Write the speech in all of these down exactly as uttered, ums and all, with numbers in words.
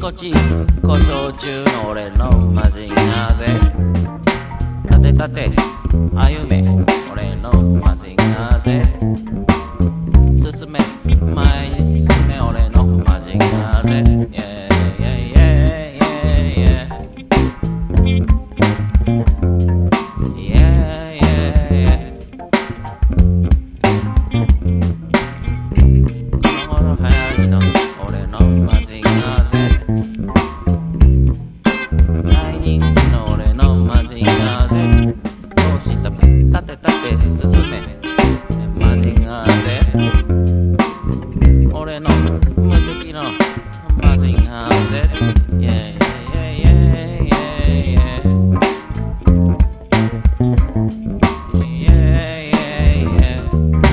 こち故障中の俺のマジンガーぜ。立て立て歩め俺のマジンガーぜ。進め前に進め俺のマジンガーぜ。Yeah, yeah, yeah, yeah, yeah. Yeah, yeah, yeah. この頃流行りの俺のマジンガーぜ。大人気の俺のマジンガーぜ。どうした立て立て進めマジンガーぜ。俺の無敵のマジンガーぜ。Yeah, yeah, yeah, yeah, yeah. Yeah, yeah, yeah.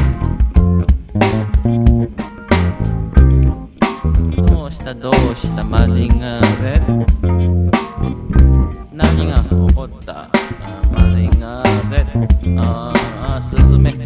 どうしたどうしたマジンガーぜ。何が起こったマジンガーぜ。ああ進め